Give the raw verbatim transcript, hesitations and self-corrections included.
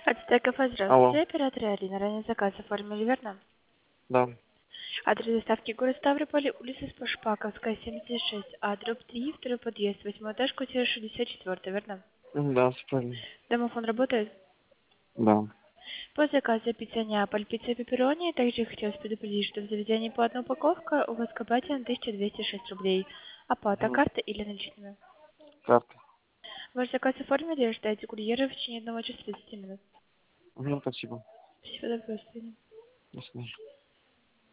Ацтек кафе, Алло. здравствуйте, оператор Алина. Ранее заказ оформили, верно? Да. Адрес доставки город Ставрополь, улица Спашпаковская, семьдесят шесть, а дробь три, второй подъезд, восьмой этаж, квартира шестьдесят четыре, верно? Мгм, Да, всё правильно. Домофон работает? Да. По заказу пицца Неаполь, пицца пепперони. Также хотелось предупредить, что в заведении платная упаковка, у вас копатель тысяча двести шесть рублей. Оплата Мгм. карты или наличными? Карта. Ваш заказ оформили, ожидайте курьера в течение одного часа тридцати минут. Мгм, спасибо. Спасибо за просто. До свидания.